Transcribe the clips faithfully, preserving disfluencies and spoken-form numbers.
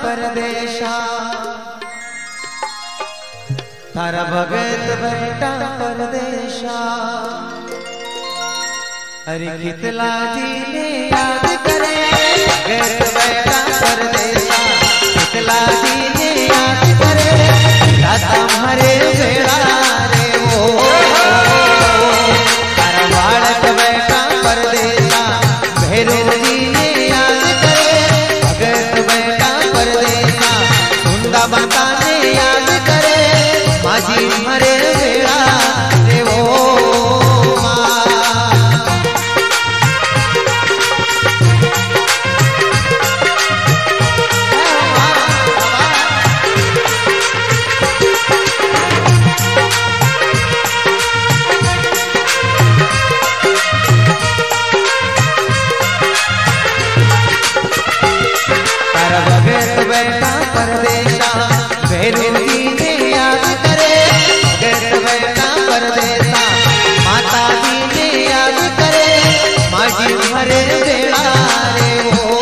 परदेशा तारा भगत बेटा परदेशा। अरे कितला जी ने याद करे भगत बेटा परदेशा, कितला जी ने याद करे दादा हमारे बेड़ा रे वो। तारा बालक बेटा परदेशा भैरो जी ने याद करे भगत बेटा परदेशा। सुंदा माता ने याद करे माझी हमारे बेड़ा रे वो। बेटा परदेशा भैरू जी ने याद करे भगत बेटा परदेशा। माता जी ने याद करे माझी हमारे बेड़ा रे वो।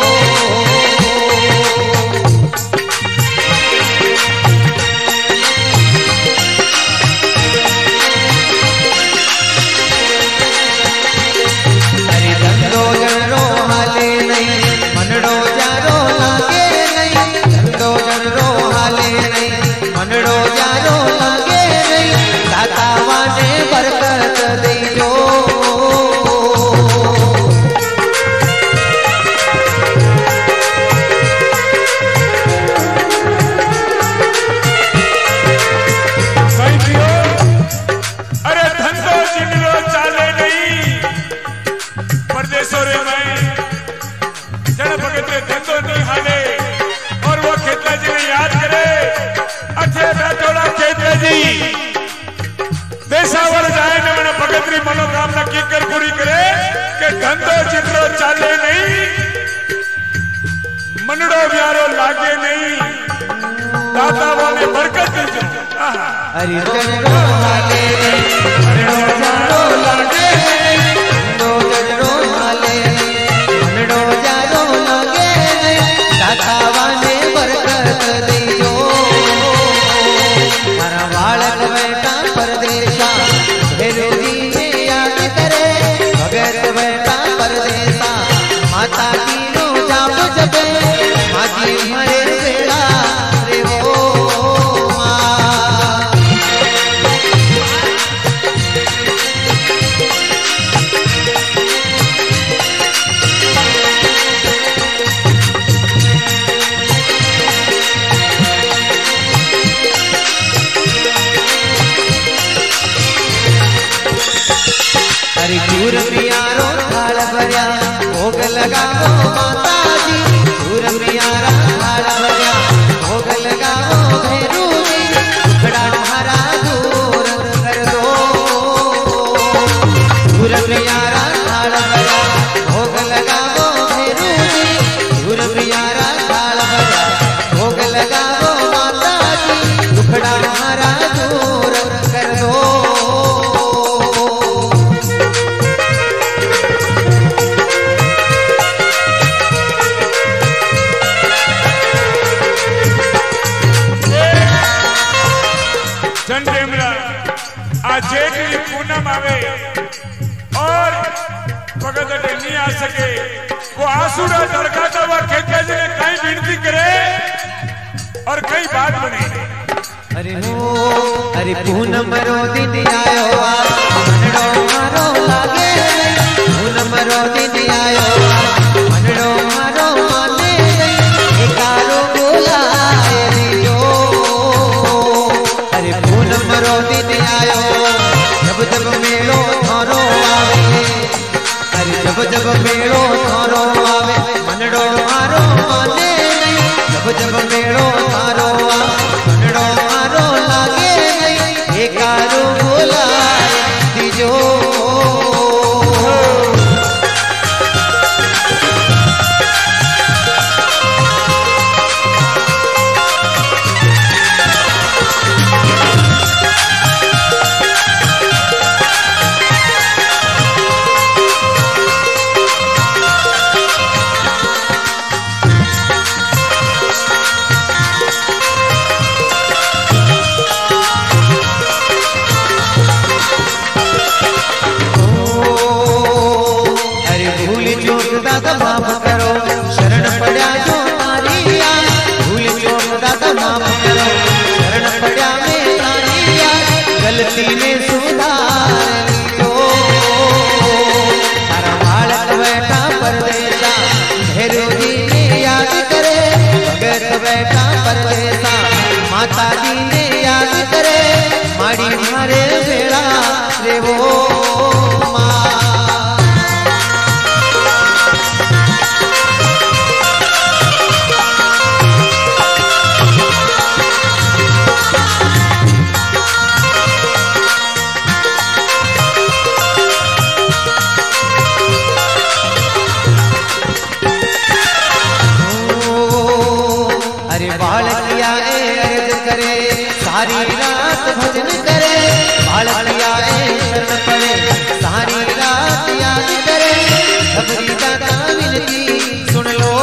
अरे धंधो जरो हाले नहीं मनडो जारो लागे नहीं, धंधो जरो हाले नहीं मनडो जारो लागे नहीं। दाता वाने बरकत दीजो अरे धंधो जिनरो चाले नहीं परदेशों रे मैं जड़ भगत रे धंधो नहीं हाले और वो खेतला जी ने याद करे अच्छे बैठोड़ा खेतला जी देशावर जाए ने मैंने भगत री मनोकामना की कर पूरी करे के धंधो जिनरो चाले नहीं मनडो प्यारो लागे नहीं दाता वाले बरकत दीजो। अरे जरो हाले मनडो जारो लागे नहीं, धंधो जरो हाले मनडो जारो लागे नहीं। दाता वाने बरकत दीजो तारा बालक बेटा परदेशा भैरू जी ने याद करे भगत बेटा परदेशा। माता जी नो जाप जपे माझी हमारे बेड़ा रे वो। अरे चूर प्यारो थाल भरिया भोग लगाओ माता जी, चूर प्यारा थाल भरिया भोग लगाओ भैरू जी। दुखड़ा हमारा दूर कर दो चूर प्यारा थाल भरिया भोग लगाओ भैरू जी। चूर प्यारा थाल भरिया भोग लगाओ माता जी, दुखड़ा हमारा दूर कर दो। आज जेठ की पूनम आवे और भगत नहीं आ सके वो आंसूरा धड़काता हुआ खेतला जी ने कई विनती करे और कई बात बने। अरे हो अरे पूनम रो दिन आयो मनडो मारो लागे नहीं, पूनम रो दिन आयो मनडो मारो माने नहीं। एकारो बोलाए दियो अरे पूनम रो दिन आयो जब जब मेलो थारो आवे। अरे जब जब मेलो थारो आवे मनडो मारो माने नहीं। जब जब मेलो थारो आवे मनडो मारो लागे नहीं। एकारो बोलाए दीजो गलती में सुधार लीजो। तारा बालक बैठा परदेसा भैरव जी ने याद करे, भगत बैठा परदेसा माता जी ने याद करे, माड़ी मारे बेड़ा रे वो माँ। बालकिया ए अर्ज करे, सारी रात भजन करे, बालकिया ए शरण पड़े, सारी रात याद करे, सबरी दाता विनती सुन लो।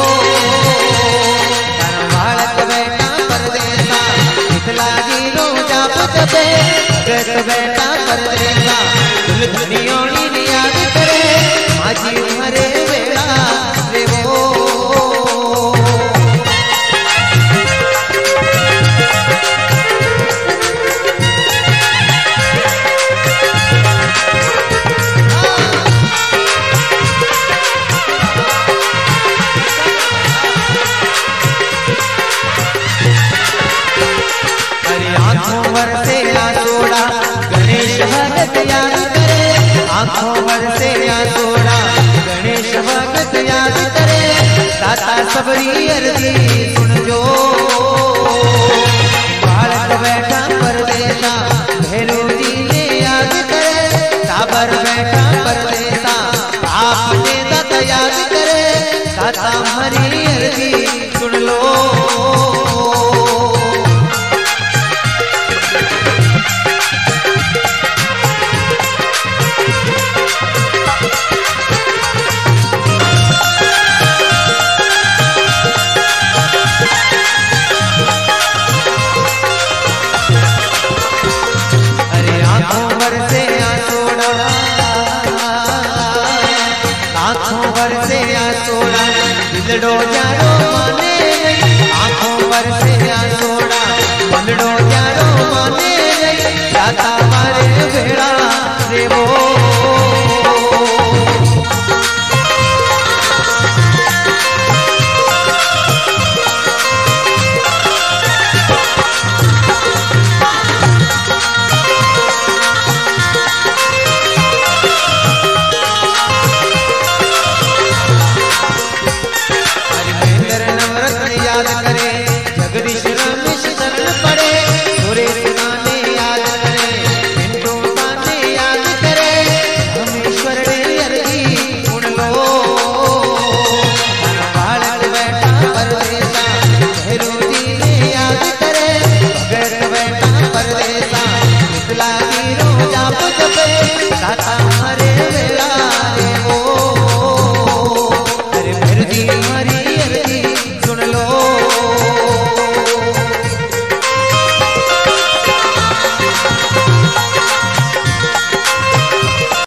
तारा बालक बैठा परदेसा मिथिला जी रोजा पचते, भगत बैठा परदेसा दुल्हनियों ने याद करे, माझी हरे बेड़ा रे वो। आँखों भर से आंसोड़ा गणेश भगत याद करे, आँखों भर से आंसोड़ा गणेश भगत याद करे, दाता सबरी अर्जी सुन जो। बालक बैठा परदेसा भैरव जी ने याद करे, साबर बैठा परदेसा आपने दाता याद करे, दाता हरी अर्जी सुन लो। आँखों भर से आंसोड़ा दिलडो जारो माने नहीं, आँखों भर से आंसोड़ा दिलडो जारो माने नहीं, दाता मारे बेड़ा रे वो। जगदीश रमेश शरण पड़े, सुरेश गाने याद करे, पिंटू गाने याद करे, हमेश्वर ने अर्जी सुन लो। बालक बैठा परदेसा भैरव जी ने याद करे, भगत बैठा परदेसा मिथिला की रोजा पचपे, दाता